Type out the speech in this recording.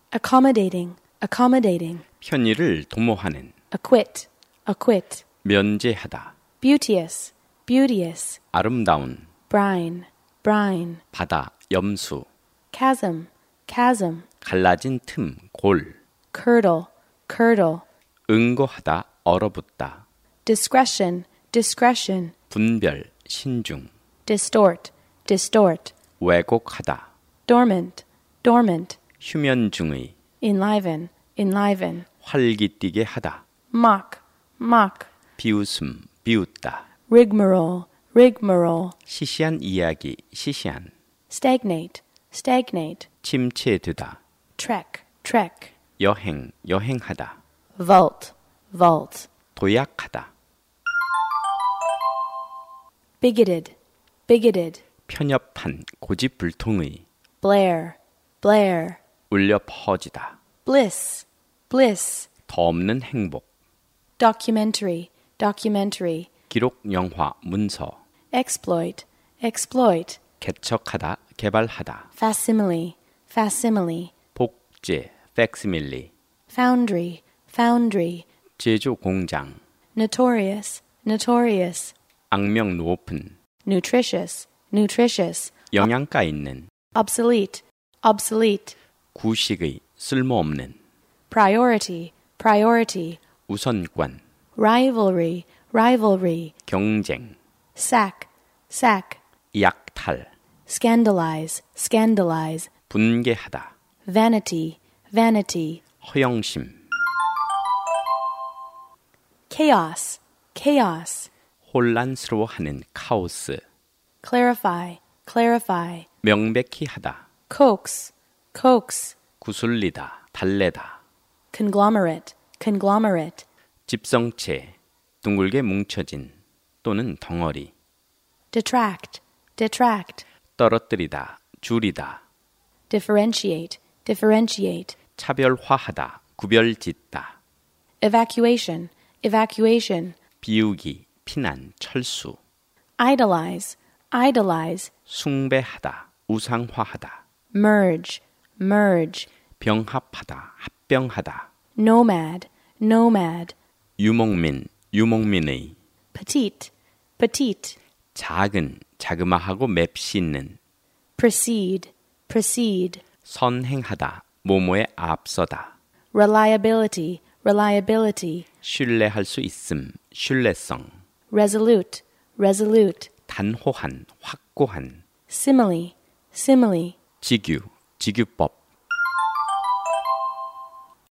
accommodating, accommodating. 편의를 도모하는, acquit, acquit. 면제하다, beauteous, beauteous. 아름다운, brine, brine. 바다, 염수, chasm, chasm. 갈라진 틈, 골, curdle, curdle. 응고하다, 얼어붙다, discretion, discretion. 분별, 신중, distort, distort. 왜곡하다, dormant, dormant. 휴면 중의, enliven, enliven. 활기띠게 하다, mock, mock. 비웃음, 비웃다, rigmarole, rigmarole. 시시한 이야기, 시시한, stagnate, stagnate. 침체되다, trek, trek. 여행, 여행하다, vault, vault. 도약하다, bigoted, bigoted. 편협한, 고집불통의, blare, blare. 울려 퍼지다, bliss, bliss. 더 없는 행복, documentary, documentary. 기록 영화, 문서, exploit, exploit. 개척하다, 개발하다, facsimile, facsimile. 복제, facsimile, foundry, foundry. 제조 공장, notorious, notorious. 악명 높은, nutritious, nutritious. 영양가 있는, obsolete, obsolete. 구식의, 쓸모없는, priority, priority. 우선권, rivalry, rivalry. 경쟁, sack, sack. 약탈, scandalize, scandalize. 분개하다, vanity, vanity. 허영심, chaos, chaos. 혼란스러워하는 카오스, clarify, clarify. 명백히 하다, coax, coax. 구슬리다, 달래다, conglomerate, conglomerate. 집성체, 둥글게 뭉쳐진 또는 덩어리, detract, detract. 떨어뜨리다, 줄이다, differentiate, differentiate. 차별화하다, 구별짓다, evacuation, evacuation. 비우기, 피난, 철수, idolize, idolize. 숭배하다, 우상화하다, merge, merge. 병합하다, 합병하다, nomad, nomad. 유목민, 유목민의, petite, petite. 작은, 자그마하고 맵시는, proceed, proceed. 선행하다, 모모에 앞서다, reliability, reliability. 신뢰할 수 있음, 신뢰성, resolute, resolute. 단호한, 확고한, simile, simile. 직유, 직유법,